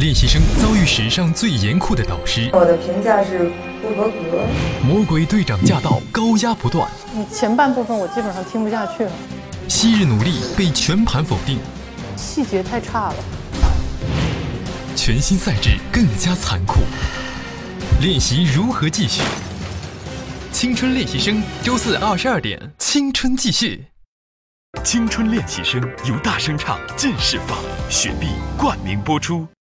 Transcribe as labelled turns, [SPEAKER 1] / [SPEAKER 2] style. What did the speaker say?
[SPEAKER 1] 练习生遭遇史上最严酷的导师，
[SPEAKER 2] 我的评价是不合格。
[SPEAKER 1] 魔鬼队长驾到，高压不断。
[SPEAKER 3] 你前半部分我基本上听不下去了，
[SPEAKER 1] 昔日努力被全盘否定，
[SPEAKER 3] 细节太差了。
[SPEAKER 1] 全新赛制更加残酷，练习如何继续？青春练习生，周四22点，青春继续。
[SPEAKER 4] 青春练习生由大声唱、劲释放、雪碧冠名播出。